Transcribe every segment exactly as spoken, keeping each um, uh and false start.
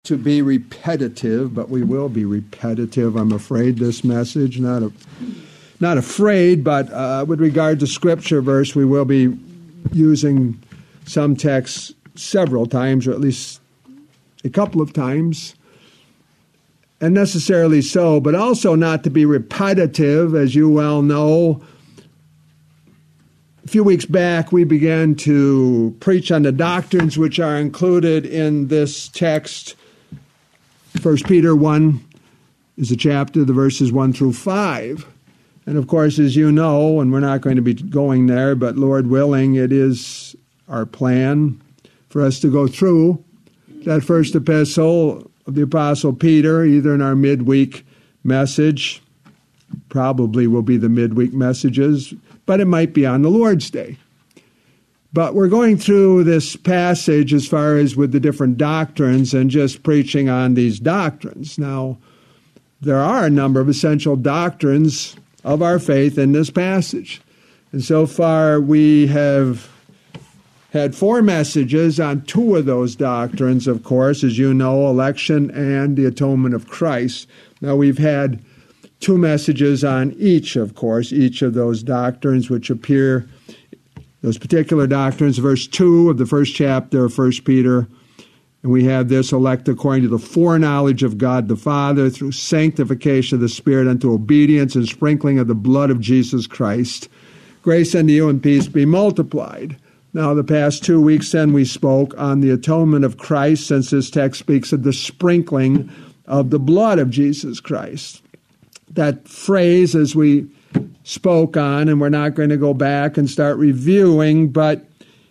to be repetitive, but we will be repetitive, I'm afraid, this message. Not a, not afraid, but uh, with regard to Scripture verse, we will be using some texts several times, or at least a couple of times, and necessarily so, but also not to be repetitive. As you well know, a few weeks back, we began to preach on the doctrines which are included in this text. First Peter one is a chapter, the verses one through five. And of course, as you know, and we're not going to be going there, but Lord willing, it is our plan for us to go through that first epistle of the Apostle Peter, either in our midweek message, probably will be the midweek messages, but it might be on the Lord's Day. But we're going through this passage as far as with the different doctrines and just preaching on these doctrines. Now, there are a number of essential doctrines of our faith in this passage. And so far, we have had four messages on two of those doctrines, of course, as you know, election and the atonement of Christ. Now, we've had two messages on each, of course, each of those doctrines which appear, those particular doctrines, verse two of the first chapter of First Peter. And we have this: elect according to the foreknowledge of God the Father, through sanctification of the Spirit unto obedience and sprinkling of the blood of Jesus Christ. Grace unto you and peace be multiplied. Now, the past two weeks then we spoke on the atonement of Christ, since this text speaks of the sprinkling of the blood of Jesus Christ. That phrase, as we spoke on, and we're not going to go back and start reviewing, but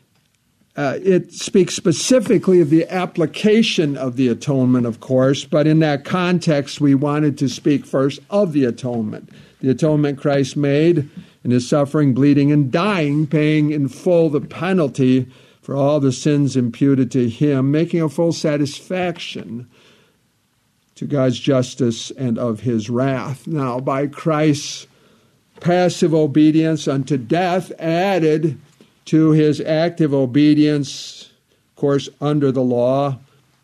uh, it speaks specifically of the application of the atonement, of course, but in that context, we wanted to speak first of the atonement. The atonement Christ made in his suffering, bleeding, and dying, paying in full the penalty for all the sins imputed to him, making a full satisfaction to God's justice and of his wrath. Now, by Christ's passive obedience unto death, added to his active obedience, of course, under the law,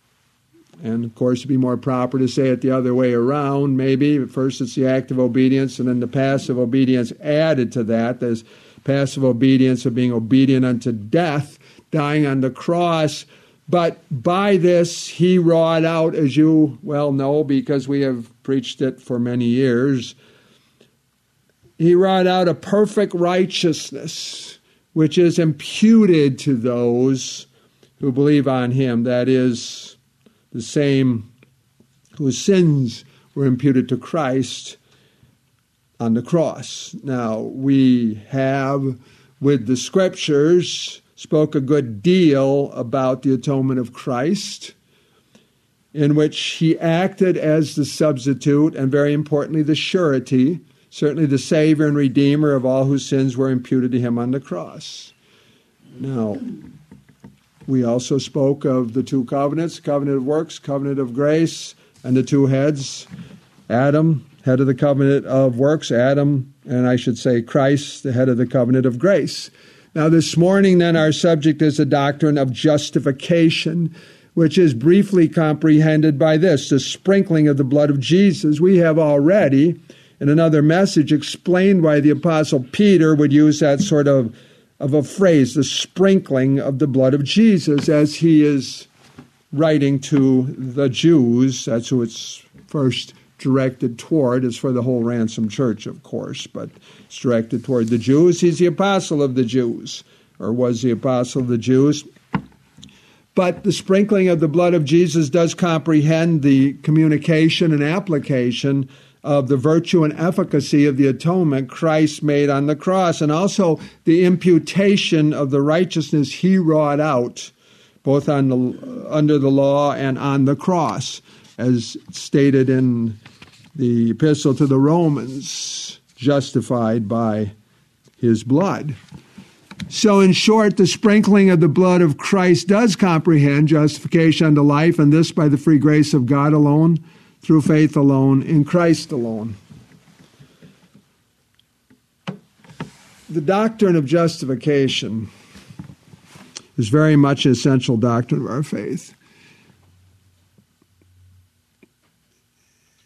and of course, to be more proper to say it the other way around, maybe. First it's the active obedience, and then the passive obedience added to that. There's passive obedience of being obedient unto death, dying on the cross. But by this, he wrought out, as you well know, because we have preached it for many years, he wrought out a perfect righteousness, which is imputed to those who believe on him. That is, the same whose sins were imputed to Christ on the cross. Now, we have, with the Scriptures, spoke a good deal about the atonement of Christ, in which he acted as the substitute and, very importantly, the surety, certainly the Savior and Redeemer of all whose sins were imputed to him on the cross. Now, we also spoke of the two covenants, covenant of works, covenant of grace, and the two heads. Adam, head of the covenant of works, Adam, and I should say Christ, the head of the covenant of grace. Now, this morning, then, our subject is the doctrine of justification, which is briefly comprehended by this: the sprinkling of the blood of Jesus. We have already, in another message, explained why the Apostle Peter would use that sort of, of a phrase, the sprinkling of the blood of Jesus, as he is writing to the Jews. That's who it's first directed toward. It's for the whole Ransom Church, of course, but it's directed toward the Jews. He's the apostle of the Jews, or was the apostle of the Jews. But the sprinkling of the blood of Jesus does comprehend the communication and application of the virtue and efficacy of the atonement Christ made on the cross, and also the imputation of the righteousness he wrought out, both on the, under the law and on the cross, as stated in the epistle to the Romans, justified by his blood. So in short, the sprinkling of the blood of Christ does comprehend justification unto life, and this by the free grace of God alone, through faith alone, in Christ alone. The doctrine of justification is very much an essential doctrine of our faith.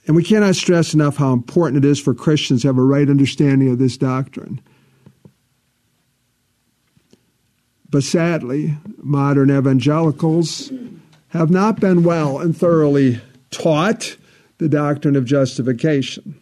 And we cannot stress enough how important it is for Christians to have a right understanding of this doctrine. But sadly, modern evangelicals have not been well and thoroughly taught the doctrine of justification.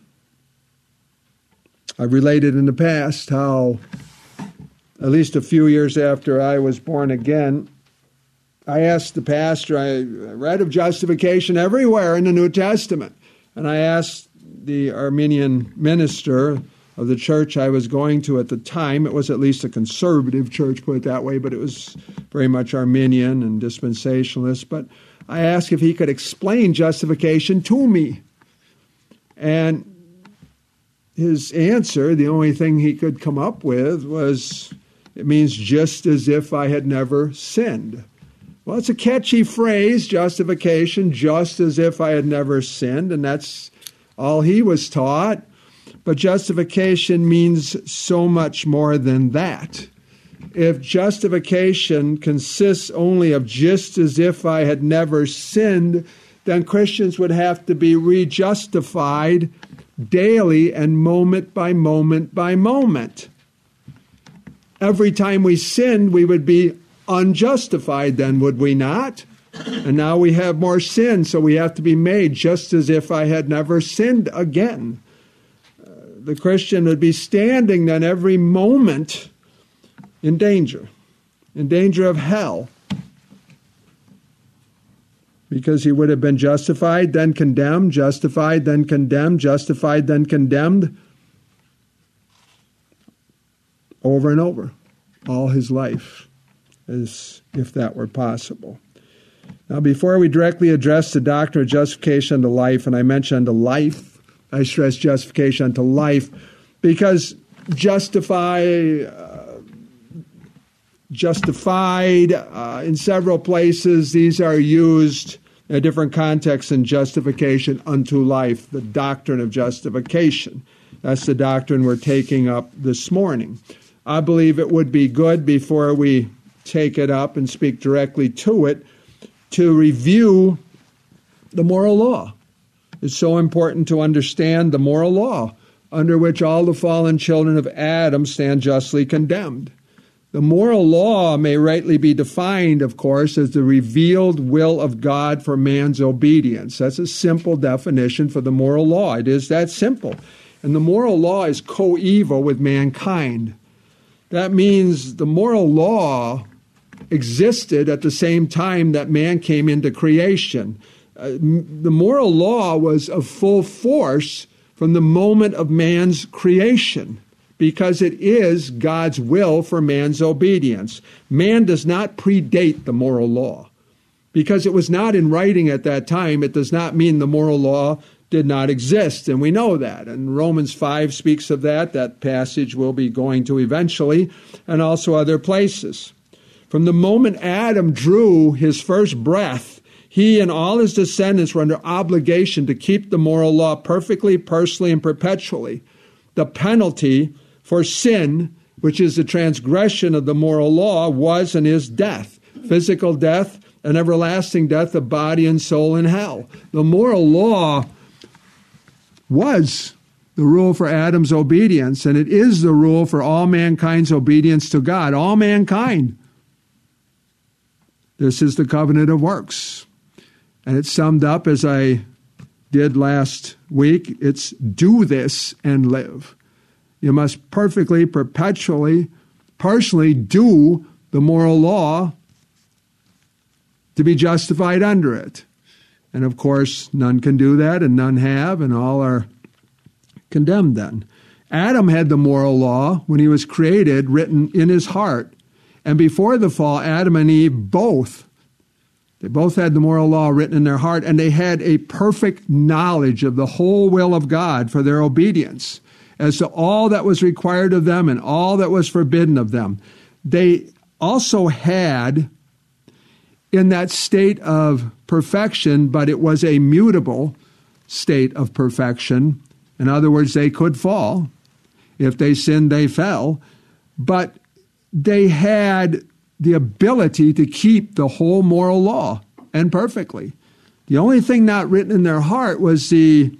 I've related in the past how, at least a few years after I was born again, I asked the pastor, I read of justification everywhere in the New Testament, and I asked the Armenian minister of the church I was going to at the time. It was at least a conservative church, put it that way, but it was very much Arminian and dispensationalist. But I asked if he could explain justification to me. And his answer, the only thing he could come up with, was, it means just as if I had never sinned. Well, it's a catchy phrase, justification, just as if I had never sinned, and that's all he was taught. But justification means so much more than that. If justification consists only of just as if I had never sinned, then Christians would have to be re-justified daily and moment by moment by moment. Every time we sinned, we would be unjustified then, would we not? And now we have more sin, so we have to be made just as if I had never sinned again. Uh, the Christian would be standing then every moment in danger, in danger of hell, because he would have been justified, then condemned, justified, then condemned, justified, then condemned, over and over, all his life, as if that were possible. Now, before we directly address the doctrine of justification unto life, and I mentioned unto life, I stress justification unto life, because justify, uh, justified uh, in several places, these are used in a different context than justification unto life, the doctrine of justification. That's the doctrine we're taking up this morning. I believe it would be good, before we take it up and speak directly to it, to review the moral law. It's so important to understand the moral law under which all the fallen children of Adam stand justly condemned. The moral law may rightly be defined, of course, as the revealed will of God for man's obedience. That's a simple definition for the moral law. It is that simple. And the moral law is coeval with mankind. That means the moral law existed at the same time that man came into creation. Uh, the moral law was of full force from the moment of man's creation, because it is God's will for man's obedience. Man does not predate the moral law. Because it was not in writing at that time, it does not mean the moral law did not exist, and we know that. And Romans five speaks of that. That passage we'll be going to eventually, and also other places. From the moment Adam drew his first breath, he and all his descendants were under obligation to keep the moral law perfectly, personally, and perpetually. The penalty for sin, which is the transgression of the moral law, was and is death, physical death, and everlasting death of body and soul in hell. The moral law was the rule for Adam's obedience, and it is the rule for all mankind's obedience to God. All mankind. This is the covenant of works. And it's summed up, as I did last week, it's do this and live. You must perfectly, perpetually, personally do the moral law to be justified under it. And of course, none can do that, and none have, and all are condemned then. Adam had the moral law when he was created written in his heart. And before the fall, Adam and Eve both, they both had the moral law written in their heart, and they had a perfect knowledge of the whole will of God for their obedience as to all that was required of them and all that was forbidden of them. They also had, in that state of perfection, but it was a mutable state of perfection. In other words, they could fall. If they sinned, they fell. But they had the ability to keep the whole moral law, and perfectly. The only thing not written in their heart was the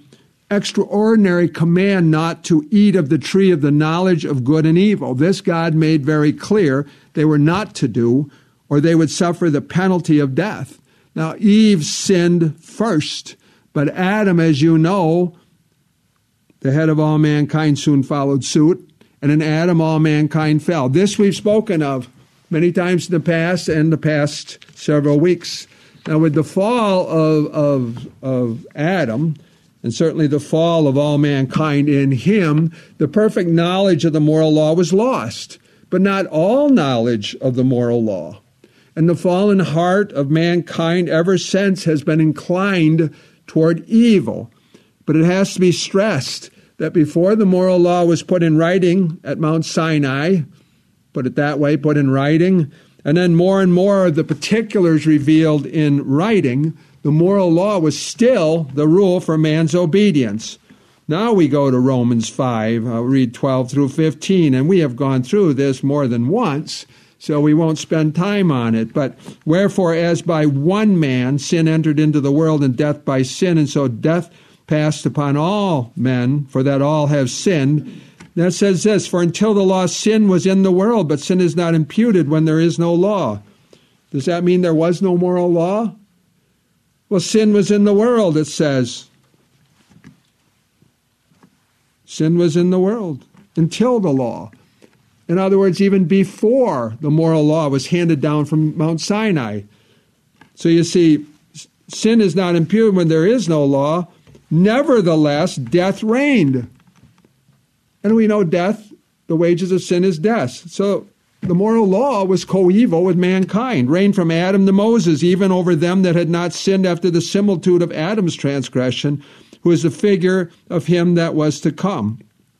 extraordinary command not to eat of the tree of the knowledge of good and evil. This God made very clear they were not to do, or they would suffer the penalty of death. Now, Eve sinned first, but Adam, as you know, the head of all mankind, soon followed suit, and in Adam all mankind fell. This we've spoken of many times in the past and the past several weeks. Now, with the fall of, of, of Adam, and certainly the fall of all mankind in him, the perfect knowledge of the moral law was lost, but not all knowledge of the moral law. And the fallen heart of mankind ever since has been inclined toward evil. But it has to be stressed that before the moral law was put in writing at Mount Sinai, put it that way, put in writing, and then more and more of the particulars revealed in writing, the moral law was still the rule for man's obedience. Now we go to Romans five, I'll read twelve through fifteen, and we have gone through this more than once, so we won't spend time on it. But wherefore, as by one man sin entered into the world, and death by sin, and so death passed upon all men, for that all have sinned. Then it says this, for until the law, sin was in the world, but sin is not imputed when there is no law. Does that mean there was no moral law? Well, sin was in the world, it says. Sin was in the world until the law. In other words, even before the moral law was handed down from Mount Sinai. So you see, sin is not imputed when there is no law. Nevertheless, death reigned. And we know death, the wages of sin is death. So the moral law was coeval with mankind, reigned from Adam to Moses, even over them that had not sinned after the similitude of Adam's transgression, who is the figure of him that was to come.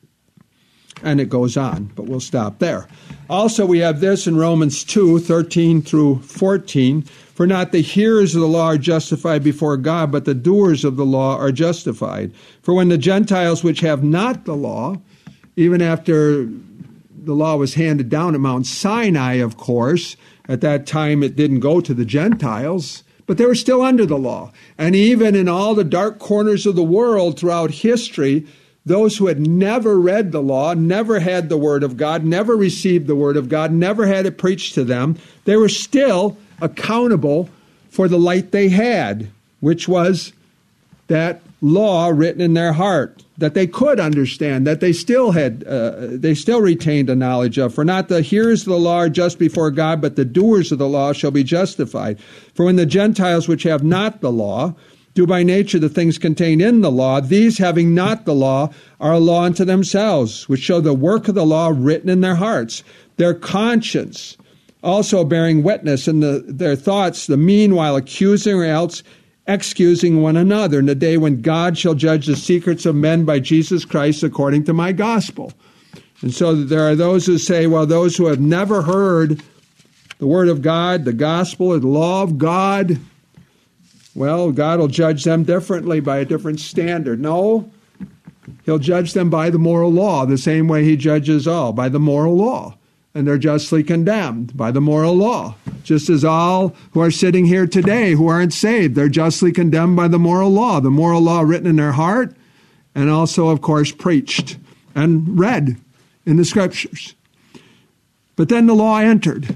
And it goes on, but we'll stop there. Also, we have this in Romans two, thirteen through fourteen. For not the hearers of the law are justified before God, but the doers of the law are justified. For when the Gentiles which have not the law, even after the law was handed down at Mount Sinai, of course, at that time it didn't go to the Gentiles, but they were still under the law. And even in all the dark corners of the world throughout history, those who had never read the law, never had the Word of God, never received the Word of God, never had it preached to them, they were still accountable for the light they had, which was that law written in their heart, that they could understand, that they still had, uh, they still retained a knowledge of. For not the hearers of the law are just before God, but the doers of the law shall be justified. For when the Gentiles which have not the law do by nature the things contained in the law, these having not the law are a law unto themselves, which show the work of the law written in their hearts, their conscience also bearing witness, in the, their thoughts the meanwhile accusing or else excusing one another in the day when God shall judge the secrets of men by Jesus Christ according to my gospel. And so there are those who say, well, those who have never heard the word of God, the gospel, the law of God, well, God will judge them differently by a different standard. No, he'll judge them by the moral law, the same way he judges all, by the moral law. And they're justly condemned by the moral law. Just as all who are sitting here today who aren't saved, they're justly condemned by the moral law. The moral law written in their heart and also, of course, preached and read in the Scriptures. But then the law entered.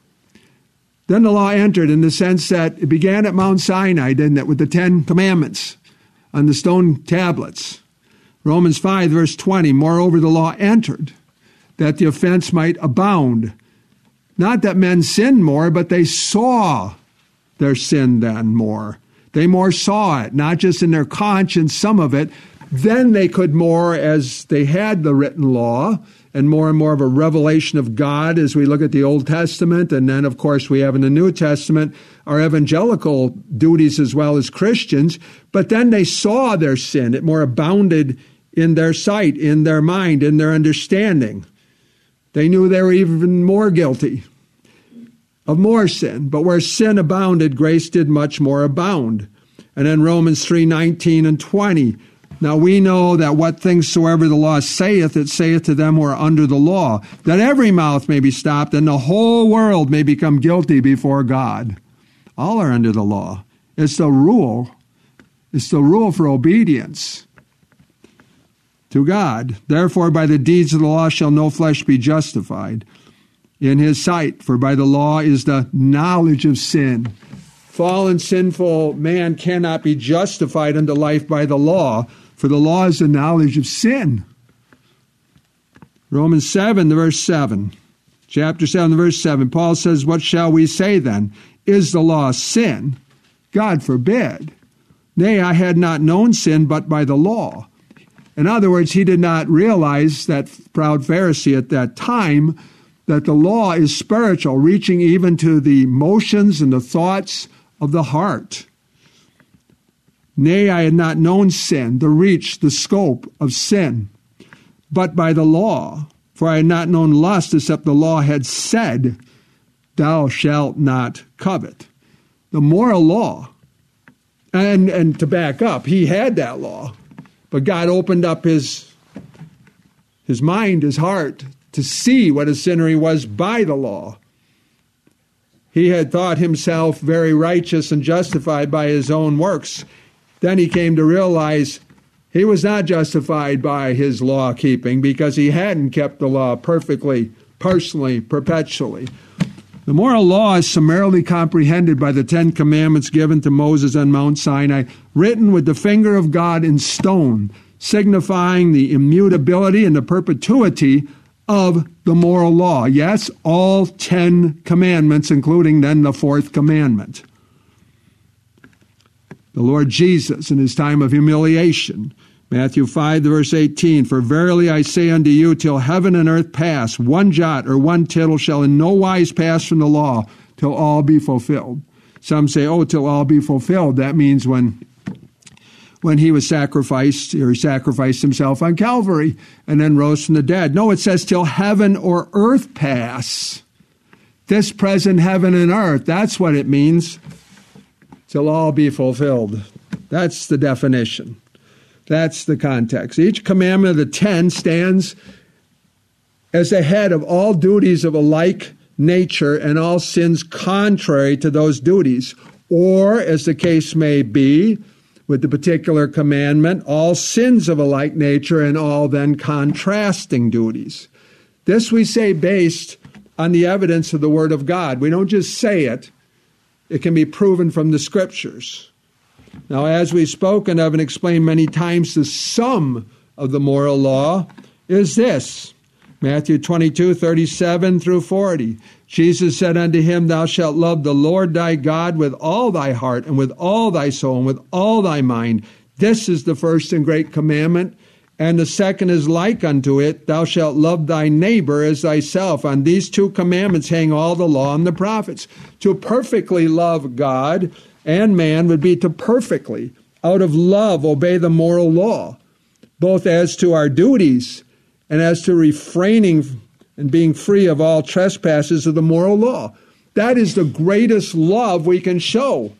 Then the law entered in the sense that it began at Mount Sinai, didn't it, with the Ten Commandments on the stone tablets. Romans five, verse twenty, moreover, the law entered, that the offense might abound. Not that men sinned more, but they saw their sin then more. They more saw it, not just in their conscience, some of it. Then they could more, as they had the written law, and more and more of a revelation of God as we look at the Old Testament. And then, of course, we have in the New Testament our evangelical duties as well as Christians. But then they saw their sin. It more abounded in their sight, in their mind, in their understanding. They knew they were even more guilty of more sin. But where sin abounded, grace did much more abound. And then Romans three, nineteen and twenty. Now we know that what things soever the law saith, it saith to them who are under the law, that every mouth may be stopped, and the whole world may become guilty before God. All are under the law. It's the rule. It's the rule for obedience. to God. Therefore, by the deeds of the law shall no flesh be justified in his sight, for by the law is the knowledge of sin. Fallen, sinful man cannot be justified unto life by the law, for the law is the knowledge of sin. Romans seven, the verse seven. Chapter seven, the verse seven. Paul says, what shall we say then? Is the law sin? God forbid. Nay, I had not known sin but by the law. In other words, he did not realize, that proud Pharisee at that time, that the law is spiritual, reaching even to the emotions and the thoughts of the heart. Nay, I had not known sin, the reach, the scope of sin, but by the law. For I had not known lust, except the law had said, thou shalt not covet. The moral law. And, and to back up, he had that law. But God opened up his, his mind, his heart, to see what a sinner he was by the law. He had thought himself very righteous and justified by his own works. Then he came to realize he was not justified by his law keeping because he hadn't kept the law perfectly, personally, perpetually. The moral law is summarily comprehended by the Ten Commandments given to Moses on Mount Sinai, written with the finger of God in stone, signifying the immutability and the perpetuity of the moral law. Yes, all ten commandments, including then the fourth commandment. The Lord Jesus in his time of humiliation, Matthew five, verse eighteen, for verily I say unto you, till heaven and earth pass, one jot or one tittle shall in no wise pass from the law, till all be fulfilled. Some say, oh, till all be fulfilled. That means when when he was sacrificed, or he sacrificed himself on Calvary and then rose from the dead. No, it says till heaven or earth pass. This present heaven and earth, that's what it means. Till all be fulfilled. That's the definition. That's the context. Each commandment of the ten stands as the head of all duties of a like nature and all sins contrary to those duties. Or, as the case may be, with the particular commandment, all sins of a like nature and all then contrasting duties. This we say based on the evidence of the Word of God. We don't just say it. It can be proven from the Scriptures. Now, as we've spoken of and explained many times, the sum of the moral law is this. Matthew twenty-two, thirty-seven through forty. Jesus said unto him, thou shalt love the Lord thy God with all thy heart and with all thy soul and with all thy mind. This is the first and great commandment. And the second is like unto it, thou shalt love thy neighbor as thyself. On these two commandments hang all the law and the prophets. To perfectly love God and man would be to perfectly, out of love, obey the moral law, both as to our duties and as to refraining and being free of all trespasses of the moral law. That is the greatest love we can show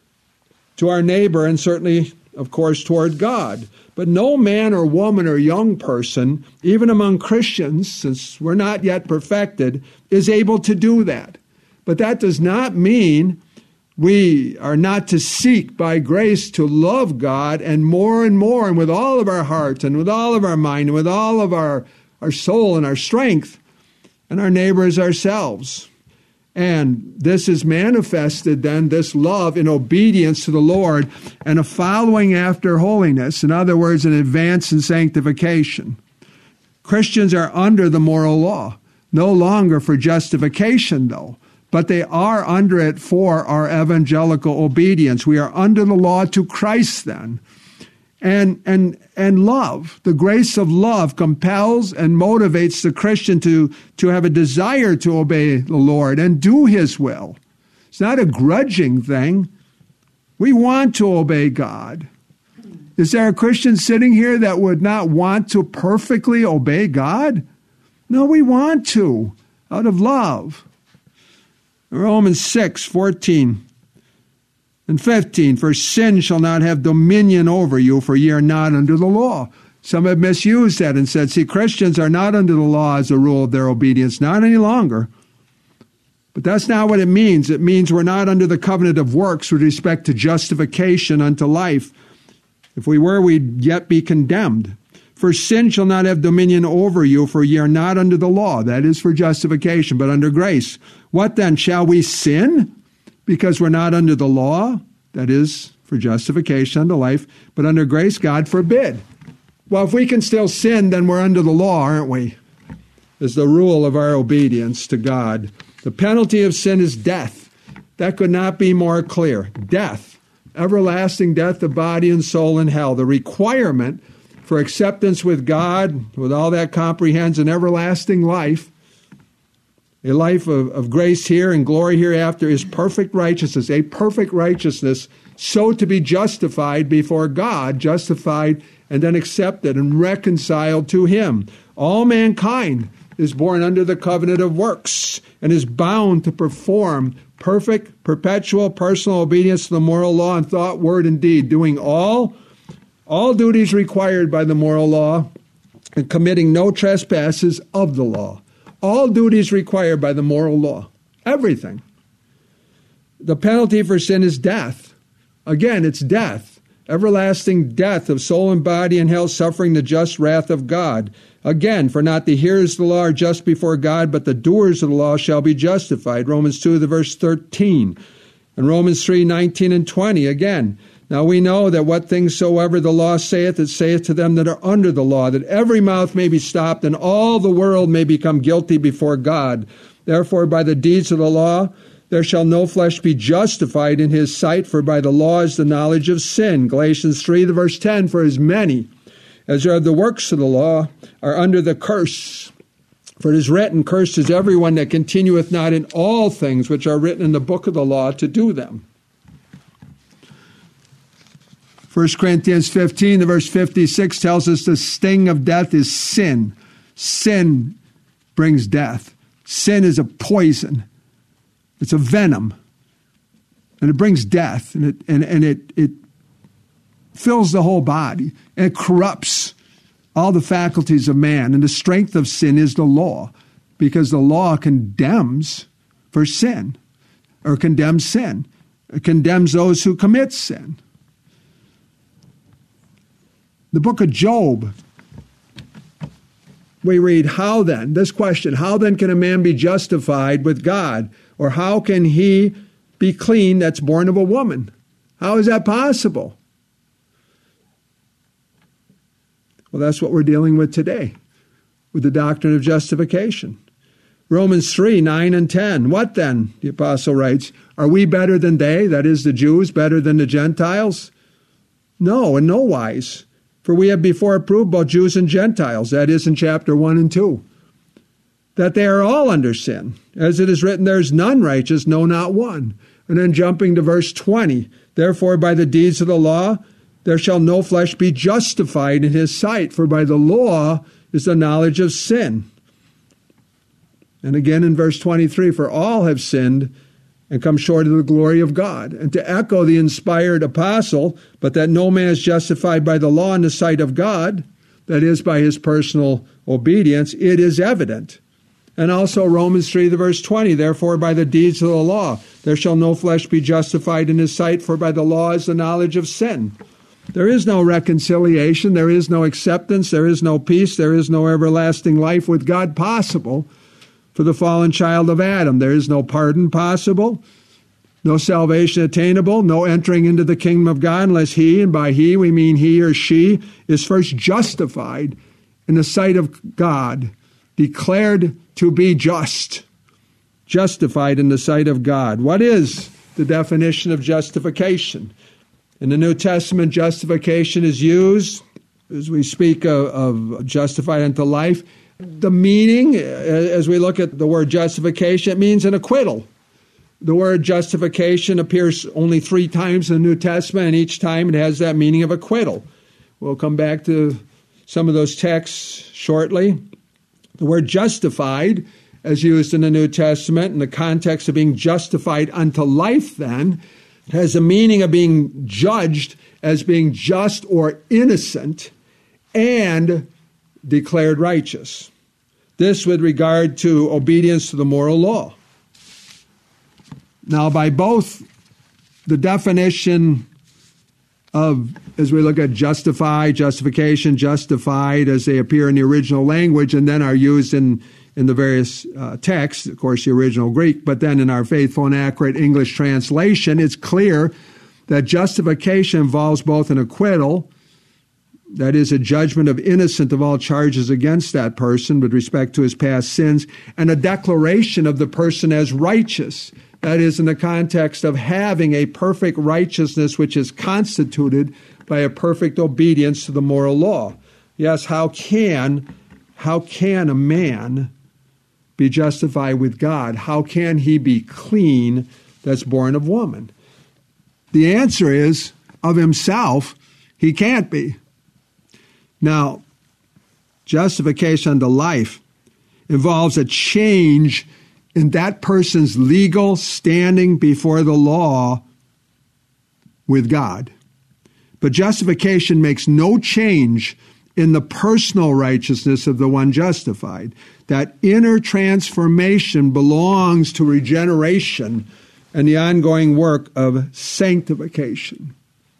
to our neighbor and certainly, of course, toward God. But no man or woman or young person, even among Christians, since we're not yet perfected, is able to do that. But that does not mean we are not to seek by grace to love God and more and more and with all of our heart and with all of our mind and with all of our, our soul and our strength, and our neighbors ourselves. And this is manifested then, this love in obedience to the Lord and a following after holiness. In other words, an advance in sanctification. Christians are under the moral law, no longer for justification though, but they are under it for our evangelical obedience. We are under the law to Christ then. And, and, and love, the grace of love compels and motivates the Christian to, to have a desire to obey the Lord and do his will. It's not a grudging thing. We want to obey God. Is there a Christian sitting here that would not want to perfectly obey God? No, we want to, out of love. Romans six, fourteen. And fifteen, for sin shall not have dominion over you, for ye are not under the law. Some have misused that and said, see, Christians are not under the law as a rule of their obedience, not any longer. But that's not what it means. It means we're not under the covenant of works with respect to justification unto life. If we were, we'd yet be condemned. For sin shall not have dominion over you, for ye are not under the law. That is for justification, but under grace. What then? Shall we sin because we're not under the law? That is for justification unto life, but under grace, God forbid. Well, if we can still sin, then we're under the law, aren't we? Is the rule of our obedience to God. The penalty of sin is death. That could not be more clear. Death. Everlasting death of body and soul in hell. The requirement for acceptance with God, with all that comprehends an everlasting life, a life of, of grace here and glory hereafter, is perfect righteousness, a perfect righteousness, so to be justified before God, justified and then accepted and reconciled to Him. All mankind is born under the covenant of works and is bound to perform perfect, perpetual, personal obedience to the moral law in thought, word, and deed, doing all, all duties required by the moral law and committing no trespasses of the law. All duties required by the moral law. Everything. The penalty for sin is death. Again, it's death. Everlasting death of soul and body in hell, suffering the just wrath of God. Again, for not the hearers of the law are just before God, but the doers of the law shall be justified. Romans two, the verse thirteen. And Romans three, nineteen and twenty, again. Now we know that what things soever the law saith, it saith to them that are under the law, that every mouth may be stopped, and all the world may become guilty before God. Therefore, by the deeds of the law, there shall no flesh be justified in his sight, for by the law is the knowledge of sin. Galatians three, the verse ten, for as many as are the works of the law are under the curse. For it is written, cursed is everyone that continueth not in all things which are written in the book of the law to do them. First Corinthians fifteen, the verse fifty-six tells us the sting of death is sin. Sin brings death. Sin is a poison. It's a venom. And it brings death. And it and, and it it fills the whole body. And it corrupts all the faculties of man. And the strength of sin is the law. Because the law condemns for sin. Or condemns sin. It condemns those who commit sin. The book of Job, we read, how then, this question, how then can a man be justified with God? Or how can he be clean that's born of a woman? How is that possible? Well, that's what we're dealing with today, with the doctrine of justification. Romans three, nine and ten. What then, the apostle writes, are we better than they, that is the Jews, better than the Gentiles? No, in no wise. For we have before approved both Jews and Gentiles, that is in chapter one and two, that they are all under sin. As it is written, there is none righteous, no, not one. And then jumping to verse twenty, therefore by the deeds of the law, there shall no flesh be justified in his sight, for by the law is the knowledge of sin. And again in verse twenty-three, for all have sinned and come short of the glory of God. And to echo the inspired apostle, but that no man is justified by the law in the sight of God, that is, by his personal obedience, it is evident. And also Romans three, the verse twenty, therefore by the deeds of the law, there shall no flesh be justified in his sight, for by the law is the knowledge of sin. There is no reconciliation, there is no acceptance, there is no peace, there is no everlasting life with God possible for the fallen child of Adam. There is no pardon possible, no salvation attainable, no entering into the kingdom of God unless he, and by he we mean he or she, is first justified in the sight of God, declared to be just, justified in the sight of God. What is the definition of justification? In the New Testament, justification is used, as we speak of, of justified unto life. The meaning, as we look at the word justification, it means an acquittal. The word justification appears only three times in the New Testament, and each time it has that meaning of acquittal. We'll come back to some of those texts shortly. The word justified, as used in the New Testament, in the context of being justified unto life then, has a meaning of being judged as being just or innocent and declared righteous. This with regard to obedience to the moral law. Now, by both the definition of as we look at justify, justification, justified as they appear in the original language and then are used in, in the various uh, texts, of course, the original Greek, but then in our faithful and accurate English translation, it's clear that justification involves both an acquittal, that is, a judgment of innocence of all charges against that person with respect to his past sins, and a declaration of the person as righteous. That is, in the context of having a perfect righteousness which is constituted by a perfect obedience to the moral law. Yes, how can, how can a man be justified with God? How can he be clean that's born of woman? The answer is, of himself, he can't be. Now, justification unto life involves a change in that person's legal standing before the law with God. But justification makes no change in the personal righteousness of the one justified. That inner transformation belongs to regeneration and the ongoing work of sanctification.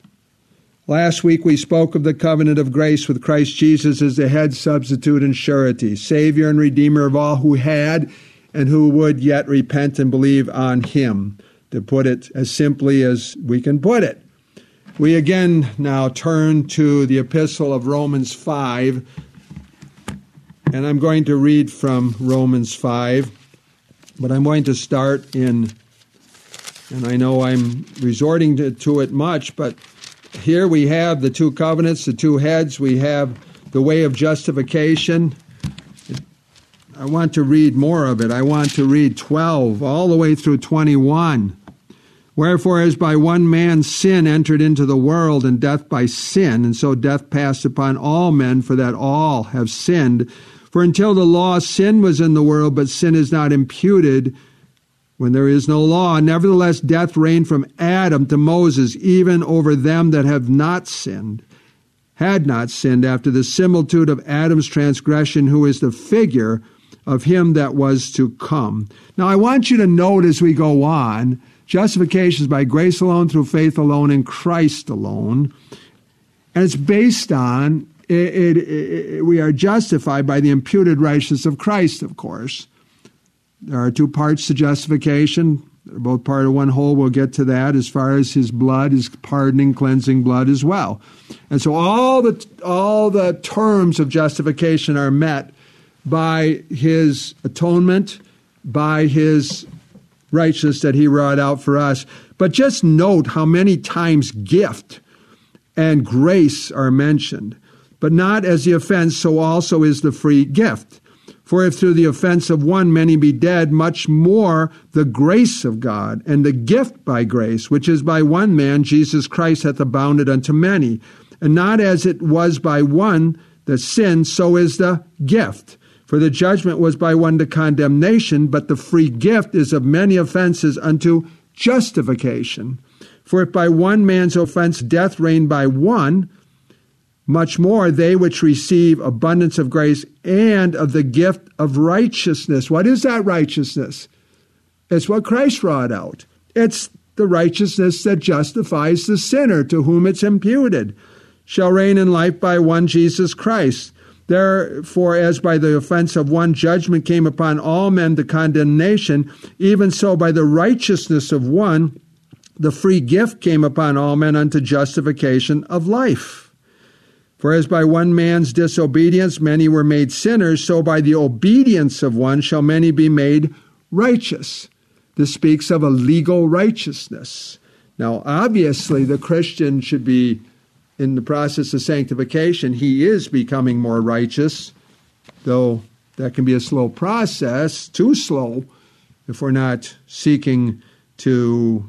Last week we spoke of the covenant of grace with Christ Jesus as the head, substitute, and surety, Savior and Redeemer of all who had and who would yet repent and believe on him, to put it as simply as we can put it. We again now turn to the epistle of Romans five, and I'm going to read from Romans five, but I'm going to start in, and I know I'm resorting to, to it much, but here we have the two covenants, the two heads. We have the way of justification. I want to read more of it. I want to read twelve all the way through twenty-one. Wherefore, as by one man sin entered into the world, and death by sin, and so death passed upon all men, for that all have sinned. For until the law, sin was in the world, but sin is not imputed when there is no law. Nevertheless, death reigned from Adam to Moses, even over them that have not sinned, had not sinned, after the similitude of Adam's transgression, who is the figure of him that was to come. Now, I want you to note as we go on, justification is by grace alone, through faith alone, in Christ alone. And it's based on, it, it, it, we are justified by the imputed righteousness of Christ, of course. There are two parts to justification. They're both part of one whole. We'll get to that as far as his blood, his pardoning, cleansing blood as well. And so all the all the terms of justification are met by his atonement, by his righteousness that he wrought out for us. But just note how many times gift and grace are mentioned. But not as the offense, so also is the free gift. For if through the offense of one many be dead, much more the grace of God and the gift by grace, which is by one man, Jesus Christ, hath abounded unto many. And not as it was by one that sinned, so is the gift. For the judgment was by one to condemnation, but the free gift is of many offenses unto justification. For if by one man's offense death reigned by one, much more they which receive abundance of grace and of the gift of righteousness. What is that righteousness? It's what Christ wrought out. It's the righteousness that justifies the sinner to whom it's imputed, shall reign in life by one Jesus Christ. Therefore, as by the offense of one judgment came upon all men to condemnation, even so by the righteousness of one the free gift came upon all men unto justification of life. For as by one man's disobedience many were made sinners, so by the obedience of one shall many be made righteous. This speaks of a legal righteousness. Now, obviously, the Christian should be in the process of sanctification. He is becoming more righteous, though that can be a slow process, too slow, if we're not seeking to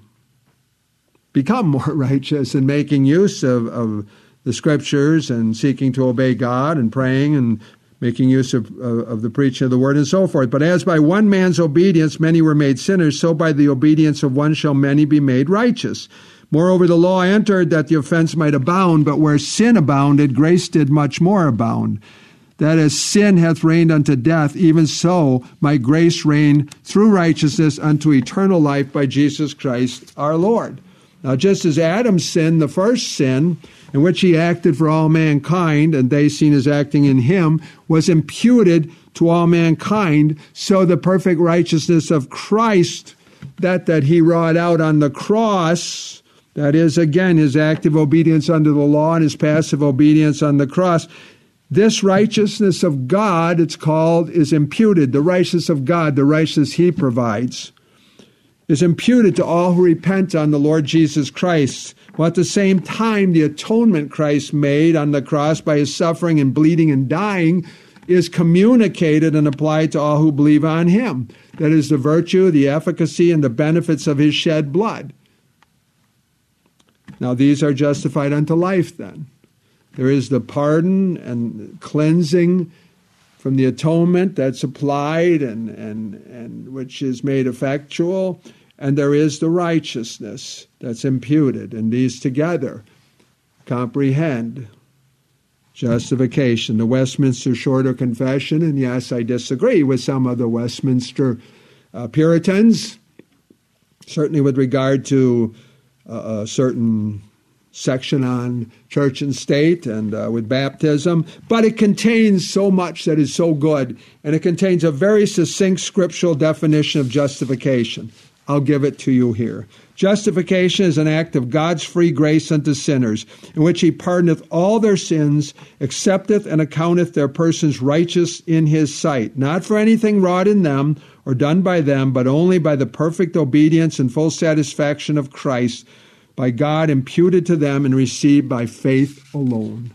become more righteous and making use of, of the Scriptures and seeking to obey God and praying and making use of, of, of the preaching of the Word and so forth. But as by one man's obedience many were made sinners, so by the obedience of one shall many be made righteous. Moreover, the law entered that the offense might abound, but where sin abounded, grace did much more abound. That as sin hath reigned unto death, even so might grace reign through righteousness unto eternal life by Jesus Christ our Lord. Now, just as Adam's sin, the first sin, in which he acted for all mankind, and they seen as acting in him, was imputed to all mankind, so the perfect righteousness of Christ, that that he wrought out on the cross, that is, again, his active obedience under the law and his passive obedience on the cross, this righteousness of God, it's called, is imputed. The righteousness of God, the righteousness he provides, is imputed to all who repent on the Lord Jesus Christ. While at the same time, the atonement Christ made on the cross by his suffering and bleeding and dying is communicated and applied to all who believe on him. That is the virtue, the efficacy, and the benefits of his shed blood. Now these are justified unto life then. There is the pardon and cleansing from the atonement that's applied and, and, and which is made effectual, and there is the righteousness that's imputed, and these together comprehend justification. The Westminster Shorter Confession, and yes, I disagree with some of the Westminster uh, Puritans, certainly with regard to uh, a certain section on church and state and uh, with baptism, but it contains so much that is so good, and it contains a very succinct scriptural definition of justification. I'll give it to you here. Justification is an act of God's free grace unto sinners, in which he pardoneth all their sins, accepteth and accounteth their persons righteous in his sight, not for anything wrought in them or done by them, but only by the perfect obedience and full satisfaction of Christ, by God imputed to them and received by faith alone.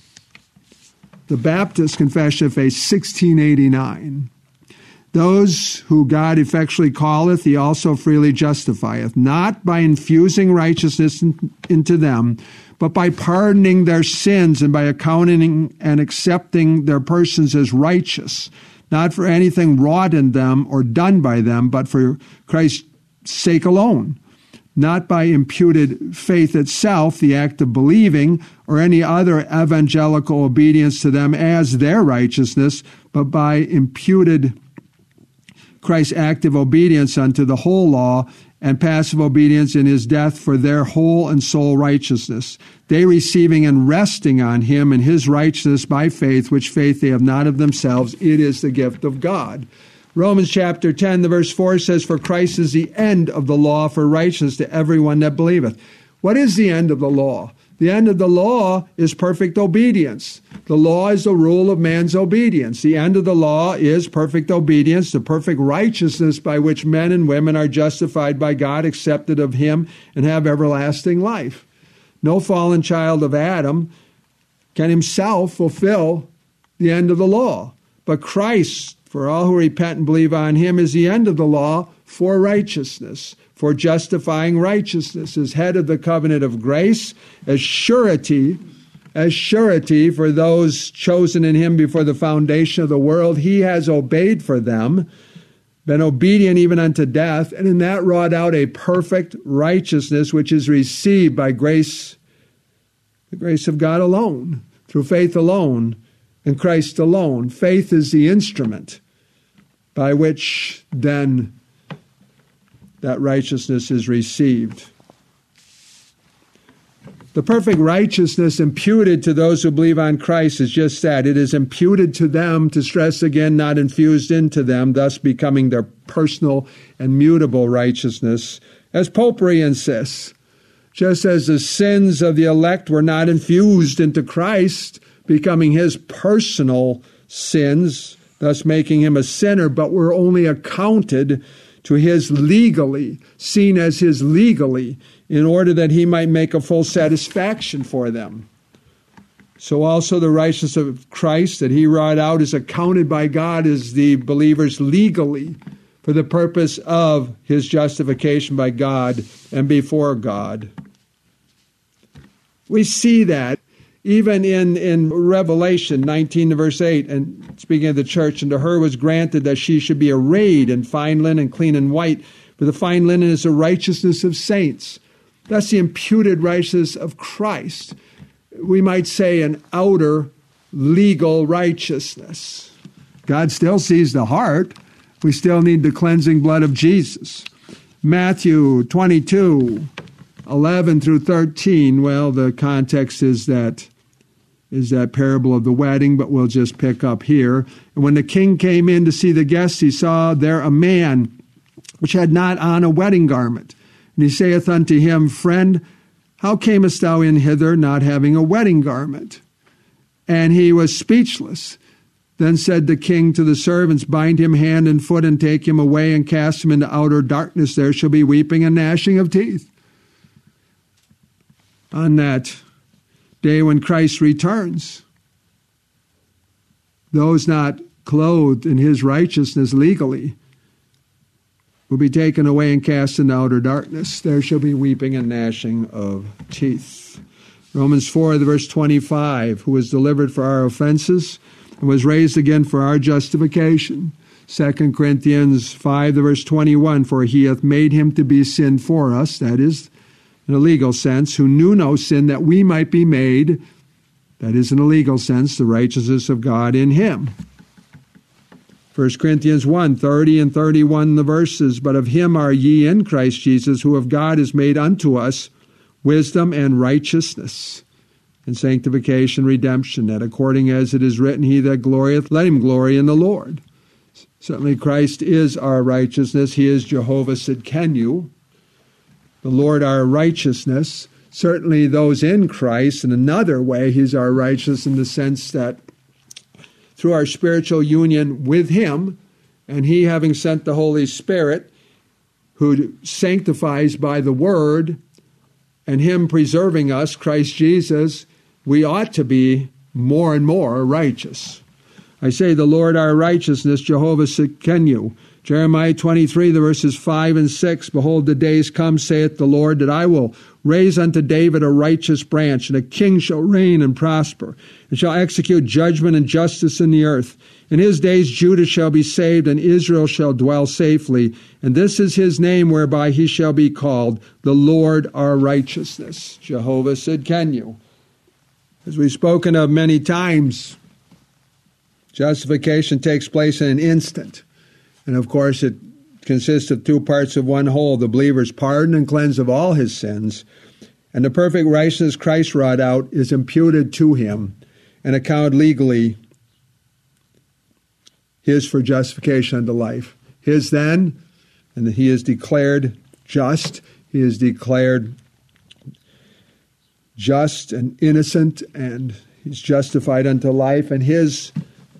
The Baptist Confession of Faith, sixteen eighty-nine. Those who God effectually calleth, he also freely justifieth, not by infusing righteousness in, into them, but by pardoning their sins and by accounting and accepting their persons as righteous, not for anything wrought in them or done by them, but for Christ's sake alone, not by imputed faith itself, the act of believing, or any other evangelical obedience to them as their righteousness, but by imputed Christ's active obedience unto the whole law and passive obedience in his death for their whole and sole righteousness, they receiving and resting on him and his righteousness by faith, which faith they have not of themselves, it is the gift of God. Romans chapter ten, the verse four says, for Christ is the end of the law for righteousness to everyone that believeth. What is the end of the law? The end of the law is perfect obedience. The law is the rule of man's obedience. The end of the law is perfect obedience, the perfect righteousness by which men and women are justified by God, accepted of him, and have everlasting life. No fallen child of Adam can himself fulfill the end of the law. But Christ, for all who repent and believe on him, is the end of the law for righteousness, for justifying righteousness, as head of the covenant of grace, as surety, as surety for those chosen in him before the foundation of the world. He has obeyed for them, been obedient even unto death, and in that wrought out a perfect righteousness, which is received by grace, the grace of God alone, through faith alone, in Christ alone. Faith is the instrument by which then that righteousness is received. The perfect righteousness imputed to those who believe on Christ is just that. It is imputed to them, to stress again, not infused into them, thus becoming their personal and mutable righteousness. As Popery insists, just as the sins of the elect were not infused into Christ, becoming his personal sins, thus making him a sinner, but were only accounted to his legally, seen as his legally, in order that he might make a full satisfaction for them. So also the righteousness of Christ that he wrought out is accounted by God as the believers legally for the purpose of his justification by God and before God. We see that even in, in Revelation nineteen, verse eight, and speaking of the church, and to her was granted that she should be arrayed in fine linen, clean and white, for the fine linen is the righteousness of saints. That's the imputed righteousness of Christ. We might say an outer legal righteousness. God still sees the heart. We still need the cleansing blood of Jesus. Matthew twenty-two, eleven through thirteen, well, the context is that is that parable of the wedding, but we'll just pick up here. And when the king came in to see the guests, he saw there a man which had not on a wedding garment. And he saith unto him, Friend, how camest thou in hither, not having a wedding garment? And he was speechless. Then said the king to the servants, Bind him hand and foot, and take him away, and cast him into outer darkness. There shall be weeping and gnashing of teeth. On that day when Christ returns, those not clothed in his righteousness legally will be taken away and cast into outer darkness. There shall be weeping and gnashing of teeth. Romans four, the verse twenty-five, who was delivered for our offenses and was raised again for our justification. Second Corinthians five, the verse twenty-one, for he hath made him to be sin for us, that is, in a legal sense, who knew no sin, that we might be made, that is, in a legal sense, the righteousness of God in him. First Corinthians one, thirty and thirty-one, the verses, but of him are ye in Christ Jesus, who of God is made unto us wisdom and righteousness, and sanctification, redemption, that according as it is written, he that glorieth, let him glory in the Lord. Certainly Christ is our righteousness. He is Jehovah Sidkenu, the Lord our righteousness. Certainly those in Christ, in another way, he's our righteousness in the sense that through our spiritual union with him, and he having sent the Holy Spirit, who sanctifies by the word, and him preserving us, Christ Jesus, we ought to be more and more righteous. I say the Lord our righteousness, Jehovah Sidkenu. Jeremiah twenty-three, the verses five and six, behold, the days come, saith the Lord, that I will raise unto David a righteous branch, and a king shall reign and prosper, and shall execute judgment and justice in the earth. In his days Judah shall be saved, and Israel shall dwell safely. And this is his name whereby he shall be called, the Lord our righteousness, Jehovah Sidkenu. As we've spoken of many times, justification takes place in an instant. And of course, it consists of two parts of one whole, the believer's pardon and cleanse of all his sins. And the perfect righteousness Christ wrought out is imputed to him and accounted legally his for justification unto life. His then, and he is declared just. He is declared just and innocent, and he's justified unto life. And his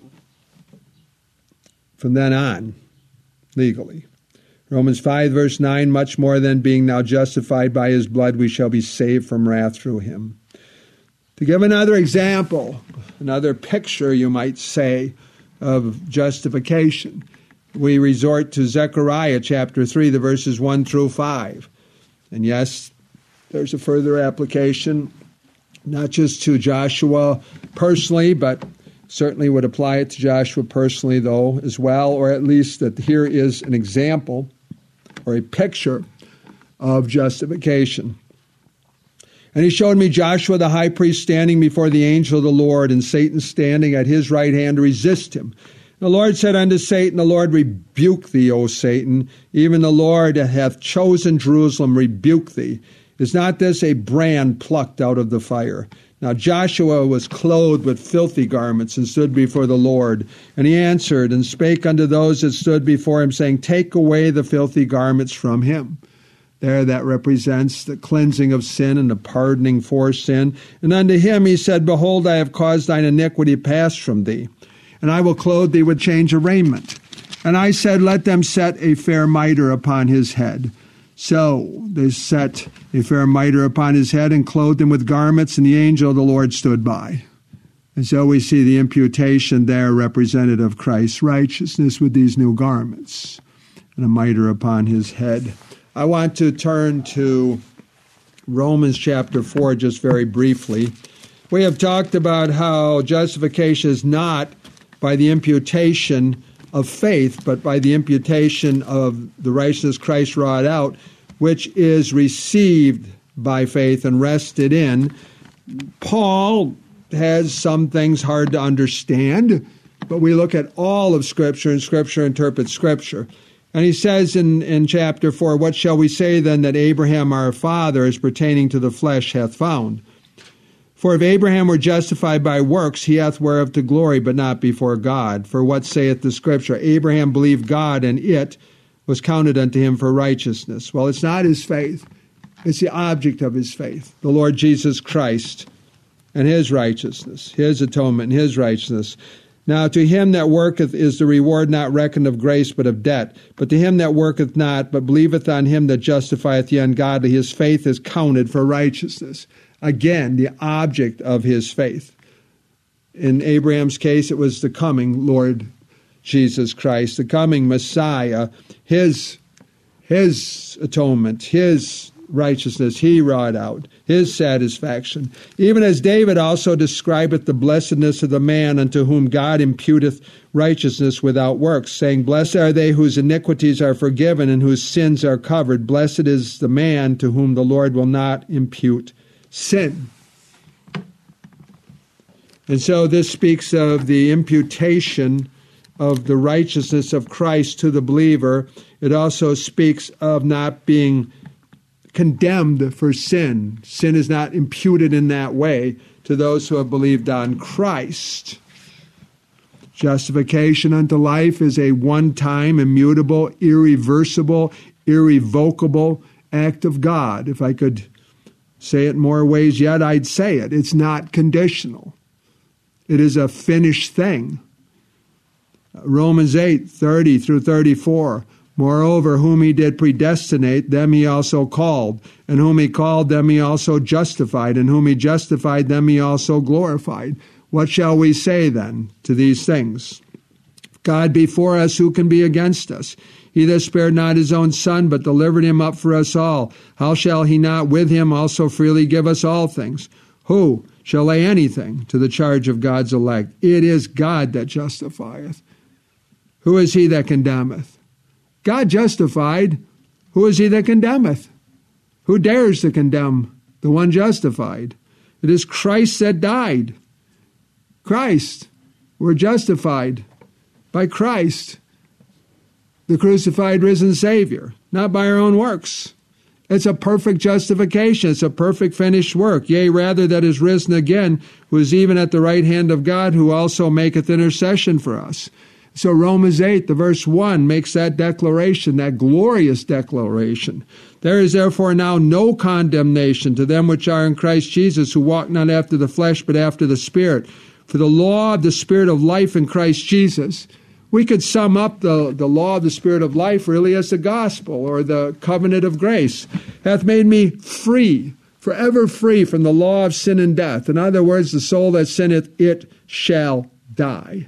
from then on, legally. Romans five, verse nine, much more than being now justified by his blood, we shall be saved from wrath through him. To give another example, another picture, you might say, of justification, we resort to Zechariah chapter three, the verses one through five. And yes, there's a further application, not just to Joshua personally, but certainly would apply it to Joshua personally, though, as well, or at least that here is an example or a picture of justification. And he showed me Joshua the high priest standing before the angel of the Lord, and Satan standing at his right hand to resist him. The Lord said unto Satan, the Lord rebuke thee, O Satan. Even the Lord hath chosen Jerusalem, rebuke thee. Is not this a brand plucked out of the fire? Now Joshua was clothed with filthy garments and stood before the Lord. And he answered and spake unto those that stood before him, saying, Take away the filthy garments from him. There that represents the cleansing of sin and the pardoning for sin. And unto him he said, Behold, I have caused thine iniquity to pass from thee, and I will clothe thee with change of raiment. And I said, Let them set a fair mitre upon his head. So they set a fair mitre upon his head and clothed him with garments, and the angel of the Lord stood by. And so we see the imputation there represented of Christ's righteousness with these new garments and a mitre upon his head. I want to turn to Romans chapter four just very briefly. We have talked about how justification is not by the imputation of faith, but by the imputation of the righteousness Christ wrought out, which is received by faith and rested in. Paul has some things hard to understand, but we look at all of Scripture, and Scripture interprets Scripture. And he says in, in chapter four, what shall we say then that Abraham our father, as pertaining to the flesh, hath found? For if Abraham were justified by works, he hath whereof to glory, but not before God. For what saith the Scripture? Abraham believed God, and it was counted unto him for righteousness. Well, it's not his faith. It's the object of his faith, the Lord Jesus Christ, and his righteousness, his atonement, and his righteousness. Now to him that worketh is the reward not reckoned of grace, but of debt. But to him that worketh not, but believeth on him that justifieth the ungodly, his faith is counted for righteousness. Again, the object of his faith. In Abraham's case, it was the coming Lord Jesus Christ, the coming Messiah, his, his atonement, his righteousness he wrought out, his satisfaction. Even as David also describeth the blessedness of the man unto whom God imputeth righteousness without works, saying, Blessed are they whose iniquities are forgiven and whose sins are covered. Blessed is the man to whom the Lord will not impute sin. And so this speaks of the imputation of the righteousness of Christ to the believer. It also speaks of not being condemned for sin. Sin is not imputed in that way to those who have believed on Christ. Justification unto life is a one-time, immutable, irreversible, irrevocable act of God. If I could say it more ways yet, I'd say it. It's not conditional. It is a finished thing. Romans eight, thirty through thirty-four. Moreover, whom he did predestinate, them he also called. And whom he called, them he also justified. And whom he justified, them he also glorified. What shall we say then to these things? If God be for us, who can be against us? He that spared not his own Son, but delivered him up for us all, how shall he not with him also freely give us all things? Who shall lay anything to the charge of God's elect? It is God that justifieth. Who is he that condemneth? God justified. Who is he that condemneth? Who dares to condemn the one justified? It is Christ that died. Christ. We're justified by Christ, the crucified, risen Savior, not by our own works. It's a perfect justification. It's a perfect finished work. Yea, rather that is risen again, who is even at the right hand of God, who also maketh intercession for us. So Romans eight, the verse one, makes that declaration, that glorious declaration. There is therefore now no condemnation to them which are in Christ Jesus, who walk not after the flesh, but after the Spirit. For the law of the Spirit of life in Christ Jesus, we could sum up the, the law of the Spirit of life really as the gospel or the covenant of grace, hath made me free, forever free from the law of sin and death. In other words, the soul that sinneth, it shall die.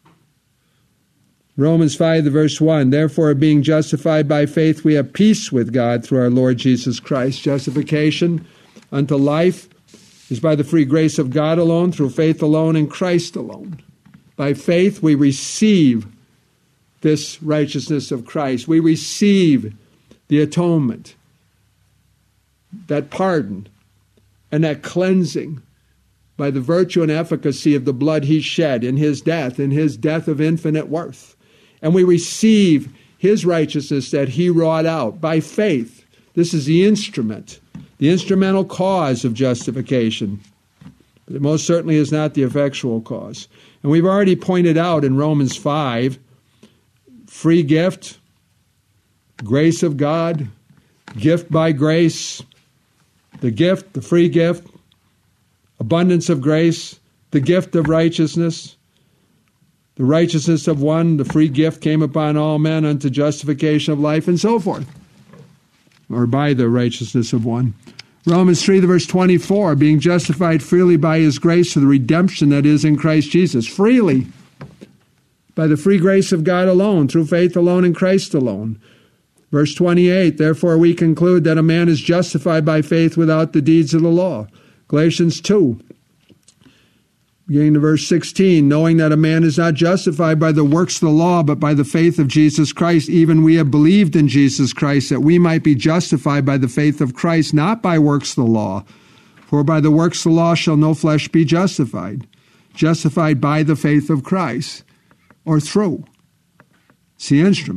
Romans five, the verse one, therefore, being justified by faith, we have peace with God through our Lord Jesus Christ. Justification unto life is by the free grace of God alone, through faith alone, in Christ alone. By faith, we receive this righteousness of Christ. We receive the atonement, that pardon, and that cleansing by the virtue and efficacy of the blood he shed in his death, in his death of infinite worth. And we receive his righteousness that he wrought out by faith. This is the instrument, the instrumental cause of justification. But it most certainly is not the effectual cause. And we've already pointed out in Romans five, free gift, grace of God, gift by grace, the gift, the free gift, abundance of grace, the gift of righteousness. The righteousness of one, the free gift came upon all men unto justification of life, and so forth. Or by the righteousness of one. Romans three, the verse twenty-four, being justified freely by his grace to the redemption that is in Christ Jesus. Freely. By the free grace of God alone, through faith alone in Christ alone. Verse twenty-eight, therefore we conclude that a man is justified by faith without the deeds of the law. Galatians two. Beginning to verse sixteen, knowing that a man is not justified by the works of the law, but by the faith of Jesus Christ, even we have believed in Jesus Christ, that we might be justified by the faith of Christ, not by works of the law. For by the works of the law shall no flesh be justified. Justified by the faith of Christ, or through. It's the instrument.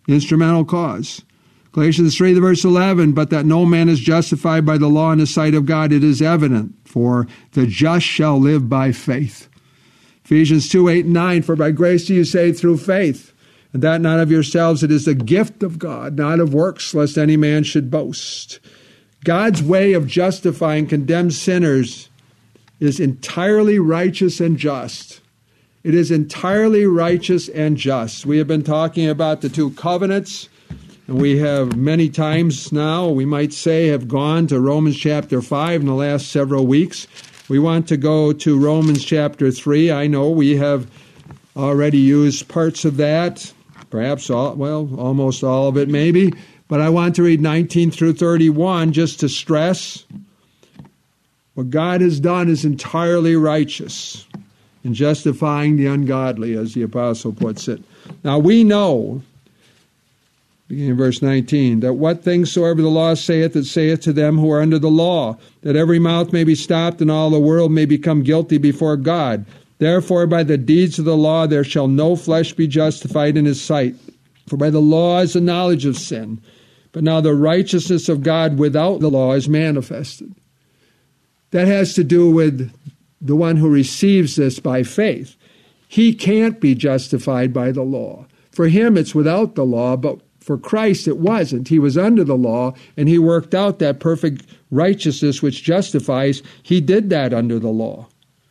instrumental cause. Galatians three, verse eleven, but that no man is justified by the law in the sight of God, it is evident, for the just shall live by faith. Ephesians two, eight, and nine, for by grace are you saved through faith, and that not of yourselves, it is the gift of God, not of works, lest any man should boast. God's way of justifying condemned sinners is entirely righteous and just. It is entirely righteous and just. We have been talking about the two covenants, and we have many times now, we might say, have gone to Romans chapter five in the last several weeks. We want to go to Romans chapter three. I know we have already used parts of that, perhaps all, well, almost all of it maybe, but I want to read nineteen through thirty-one just to stress what God has done is entirely righteous in justifying the ungodly, as the apostle puts it. Now we know, beginning in verse nineteen, that what things soever the law saith, it saith to them who are under the law, that every mouth may be stopped and all the world may become guilty before God. Therefore by the deeds of the law there shall no flesh be justified in his sight. For by the law is the knowledge of sin. But now the righteousness of God without the law is manifested. That has to do with the one who receives this by faith. He can't be justified by the law. For him it's without the law, but for Christ it wasn't. He was under the law, and he worked out that perfect righteousness which justifies. He did that under the law.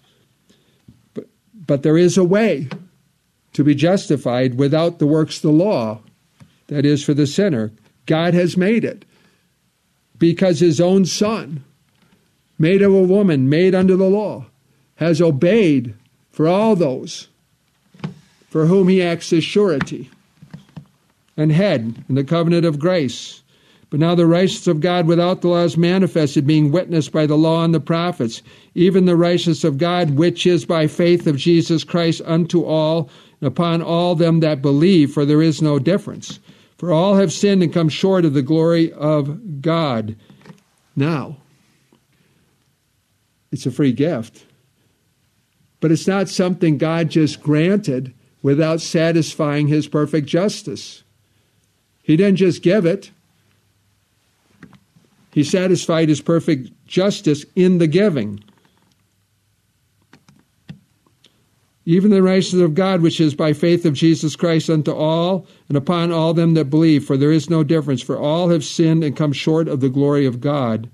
But, but there is a way to be justified without the works of the law. That is for the sinner. God has made it. Because his own Son, made of a woman, made under the law, has obeyed for all those for whom he acts as surety and head in the covenant of grace. But now the righteousness of God without the law is manifested, being witnessed by the law and the prophets, even the righteousness of God, which is by faith of Jesus Christ unto all, and upon all them that believe, for there is no difference. For all have sinned and come short of the glory of God. Now, it's a free gift. But it's not something God just granted without satisfying his perfect justice. He didn't just give it. He satisfied his perfect justice in the giving. Even the righteousness of God, which is by faith of Jesus Christ unto all, and upon all them that believe, for there is no difference, for all have sinned and come short of the glory of God.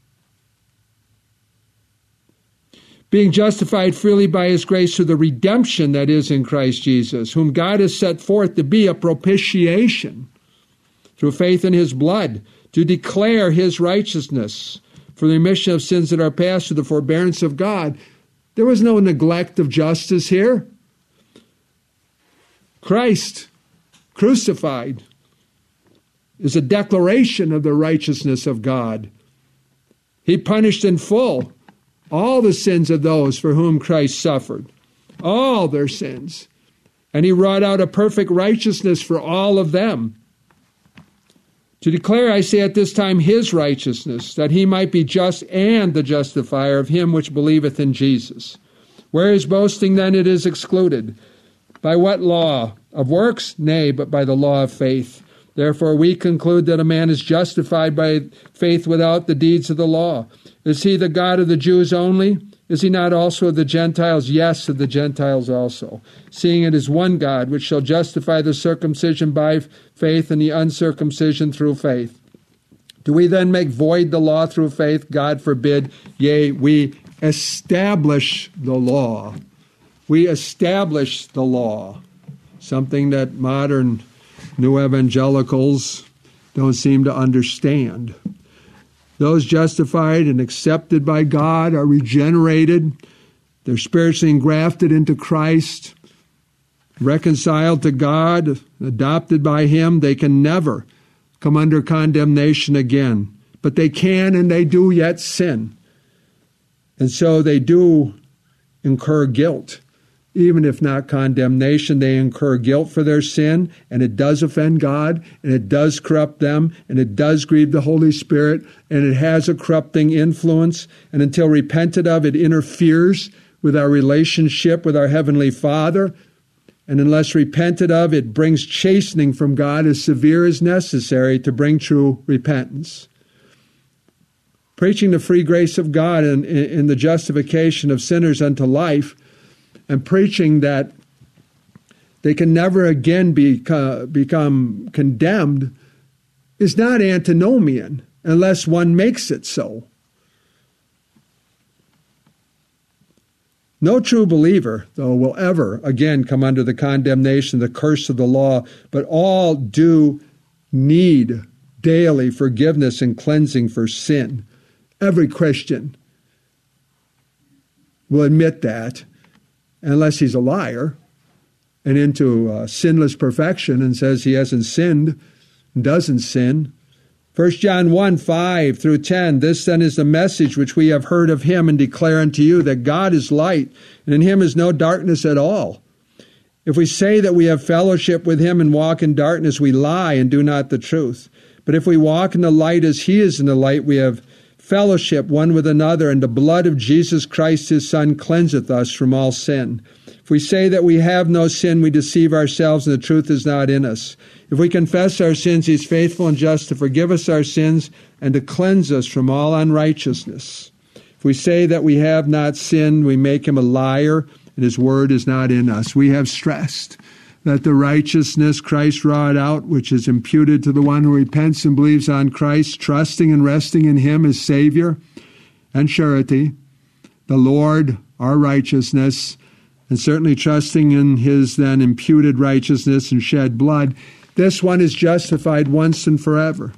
Being justified freely by his grace through the redemption that is in Christ Jesus, whom God has set forth to be a propitiation through faith in his blood, to declare his righteousness for the remission of sins that are past through the forbearance of God. There was no neglect of justice here. Christ, crucified, is a declaration of the righteousness of God. He punished in full all the sins of those for whom Christ suffered, all their sins. And he wrought out a perfect righteousness for all of them. To declare, I say at this time, his righteousness, that he might be just and the justifier of him which believeth in Jesus. Where is boasting then? It is excluded. By what law? Of works? Nay, but by the law of faith. Therefore we conclude that a man is justified by faith without the deeds of the law. Is he the God of the Jews only? Is he not also of the Gentiles? Yes, of the Gentiles also. Seeing it is one God, which shall justify the circumcision by faith and the uncircumcision through faith. Do we then make void the law through faith? God forbid. Yea, we establish the law. We establish the law. Something that modern new evangelicals don't seem to understand. Those justified and accepted by God are regenerated. They're spiritually engrafted into Christ, reconciled to God, adopted by him. They can never come under condemnation again. But they can and they do yet sin. And so they do incur guilt. Even if not condemnation, they incur guilt for their sin, and it does offend God, and it does corrupt them, and it does grieve the Holy Spirit, and it has a corrupting influence, and until repented of, it interferes with our relationship with our Heavenly Father, and unless repented of, it brings chastening from God as severe as necessary to bring true repentance. Preaching the free grace of God in, in the justification of sinners unto life, and preaching that they can never again be, uh, become condemned, is not antinomian unless one makes it so. No true believer, though, will ever again come under the condemnation, the curse of the law, but all do need daily forgiveness and cleansing for sin. Every Christian will admit that, unless he's a liar and into uh, sinless perfection and says he hasn't sinned and doesn't sin. First John one, five through ten, this then is the message which we have heard of him and declare unto you, that God is light, and in him is no darkness at all. If we say that we have fellowship with him and walk in darkness, we lie and do not the truth. But if we walk in the light as he is in the light, we have fellowship one with another, and the blood of Jesus Christ his Son cleanseth us from all sin. If we say that we have no sin, we deceive ourselves, and the truth is not in us. If we confess our sins, he is faithful and just to forgive us our sins and to cleanse us from all unrighteousness. If we say that we have not sinned, we make him a liar, and his word is not in us. We have stressed that the righteousness Christ wrought out, which is imputed to the one who repents and believes on Christ, trusting and resting in him as Savior and surety, the Lord, our righteousness, and certainly trusting in his then imputed righteousness and shed blood, this one is justified once and forever.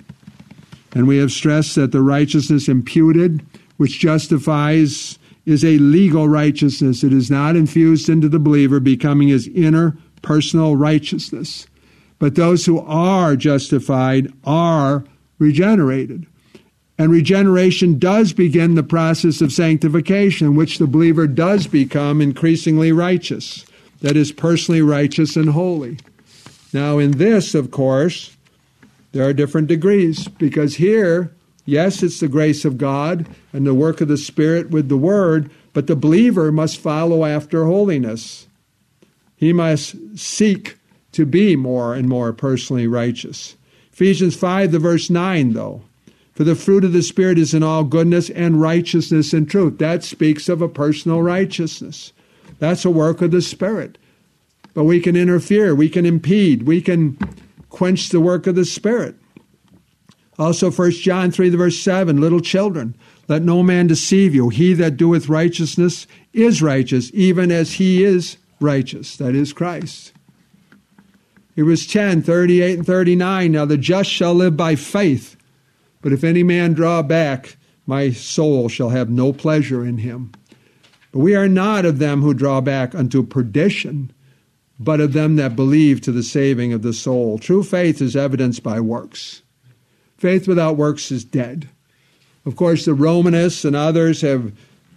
And we have stressed that the righteousness imputed, which justifies, is a legal righteousness. It is not infused into the believer, becoming his inner personal righteousness. But those who are justified are regenerated. And regeneration does begin the process of sanctification, in which the believer does become increasingly righteous. That is, personally righteous and holy. Now, in this, of course, there are different degrees, because here, yes, it's the grace of God and the work of the Spirit with the Word, but the believer must follow after holiness. He must seek to be more and more personally righteous. Ephesians five, the verse nine, though. For the fruit of the Spirit is in all goodness and righteousness and truth. That speaks of a personal righteousness. That's a work of the Spirit. But we can interfere, we can impede, we can quench the work of the Spirit. Also, First John three, the verse seven, little children, let no man deceive you. He that doeth righteousness is righteous, even as he is righteous. That is Christ. Hebrews ten, thirty-eight and thirty-nine, now the just shall live by faith. But if any man draw back, my soul shall have no pleasure in him. But we are not of them who draw back unto perdition, but of them that believe to the saving of the soul. True faith is evidenced by works. Faith without works is dead. Of course, the Romanists and others have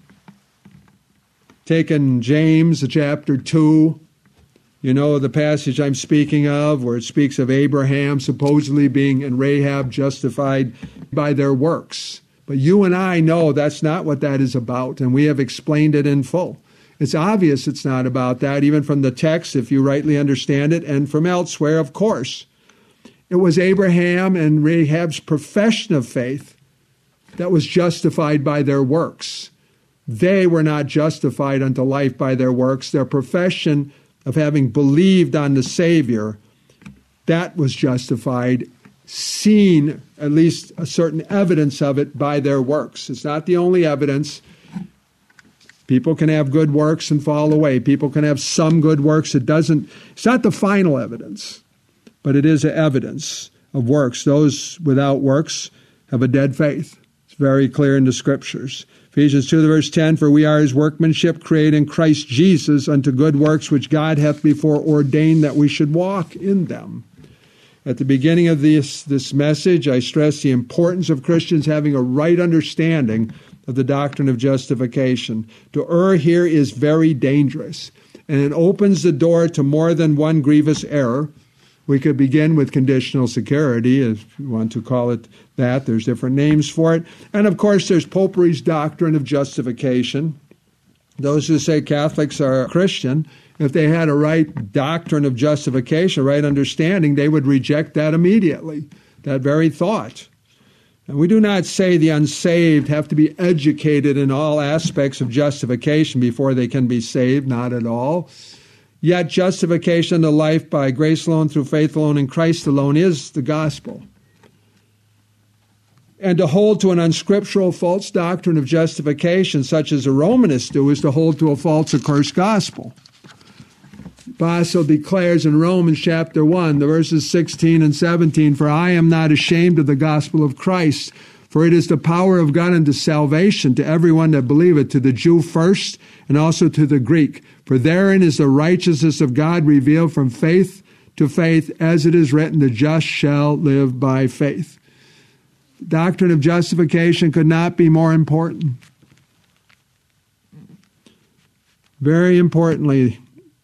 taken James chapter two, you know, the passage I'm speaking of, where it speaks of Abraham supposedly being and Rahab justified by their works. But you and I know that's not what that is about, and we have explained it in full. It's obvious it's not about that, even from the text, if you rightly understand it, and from elsewhere, of course. It was Abraham and Rahab's profession of faith that was justified by their works. They were not justified unto life by their works. Their profession of having believed on the Savior, that was justified, seen at least a certain evidence of it by their works. It's not the only evidence. People can have good works and fall away. People can have some good works. It doesn't, it's not the final evidence, but it is evidence of works. Those without works have a dead faith. It's very clear in the Scriptures. Ephesians two, verse ten, for we are his workmanship, created in Christ Jesus unto good works, which God hath before ordained that we should walk in them. At the beginning of this, this message, I stress the importance of Christians having a right understanding of the doctrine of justification. To err here is very dangerous, and it opens the door to more than one grievous error. We could begin with conditional security, if you want to call it that. There's different names for it. And of course, there's Popery's doctrine of justification. Those who say Catholics are Christian, if they had a right doctrine of justification, a right understanding, they would reject that immediately, that very thought. And we do not say the unsaved have to be educated in all aspects of justification before they can be saved, not at all. Yet justification to life by grace alone, through faith alone, in Christ alone is the gospel. And to hold to an unscriptural false doctrine of justification, such as the Romanists do, is to hold to a false accursed gospel. Basil declares in Romans chapter one, the verses sixteen and seventeen, "For I am not ashamed of the gospel of Christ, for it is the power of God unto salvation to everyone that believeth, to the Jew first, and also to the Greek. For therein is the righteousness of God revealed from faith to faith, as it is written, the just shall live by faith." The doctrine of justification could not be more important. Very importantly,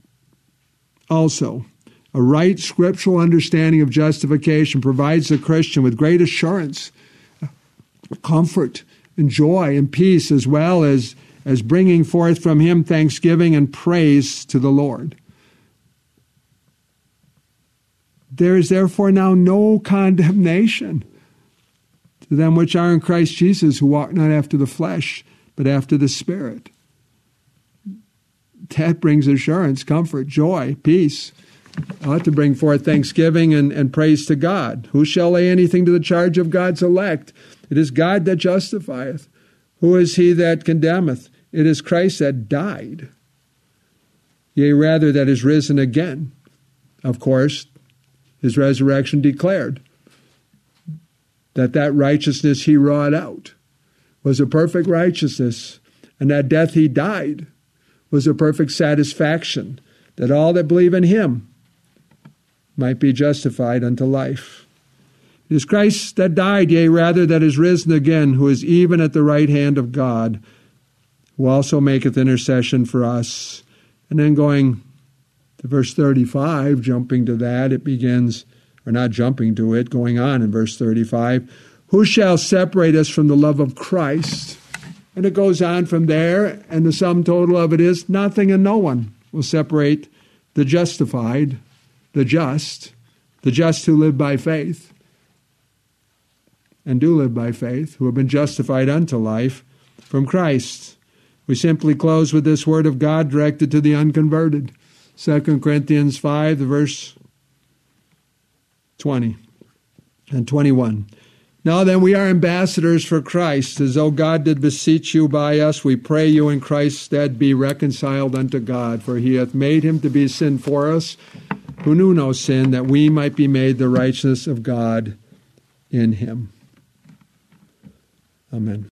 also, a right scriptural understanding of justification provides the Christian with great assurance, comfort, and joy and peace, as well as, as bringing forth from him thanksgiving and praise to the Lord. There is therefore now no condemnation to them which are in Christ Jesus, who walk not after the flesh, but after the Spirit. That brings assurance, comfort, joy, peace. Ought to bring forth thanksgiving and, and praise to God. Who shall lay anything to the charge of God's elect? It is God that justifieth. Who is he that condemneth? It is Christ that died, yea, rather that is risen again. Of course, his resurrection declared that that righteousness he wrought out was a perfect righteousness, and that death he died was a perfect satisfaction, that all that believe in him might be justified unto life. It is Christ that died, yea, rather that is risen again, who is even at the right hand of God, who also maketh intercession for us. And then going to verse thirty-five, jumping to that, it begins, or not jumping to it, going on in verse thirty-five, "Who shall separate us from the love of Christ?" And it goes on from there, and the sum total of it is nothing and no one will separate the justified, the just, the just who live by faith and do live by faith, who have been justified unto life, from Christ. We simply close with this word of God directed to the unconverted. Second Corinthians five, the verse twenty and twenty-one. "Now then, we are ambassadors for Christ, as though God did beseech you by us. We pray you in Christ's stead be reconciled unto God. For he hath made him to be sin for us, who knew no sin, that we might be made the righteousness of God in him." Amen.